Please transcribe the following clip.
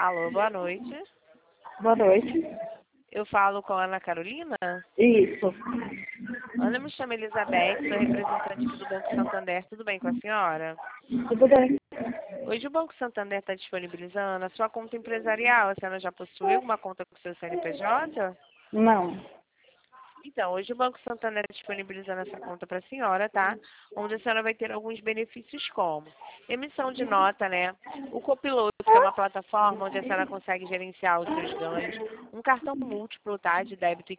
Alô, boa noite. Boa noite. Eu falo com a Ana Carolina. Isso. Ana, me chama Elizabeth, sou representante do Banco Santander. Tudo bem com a senhora? Tudo bem? Hoje o Banco Santander está disponibilizando a sua conta empresarial. A senhora já possui alguma conta com o seu CNPJ? Não. Então, hoje o Banco Santander está disponibilizando essa conta para a senhora, tá? Onde a senhora vai ter alguns benefícios como emissão de nota, né? O Copiloto, que é uma plataforma onde a senhora consegue gerenciar os seus ganhos. Um cartão múltiplo, tá? De débito e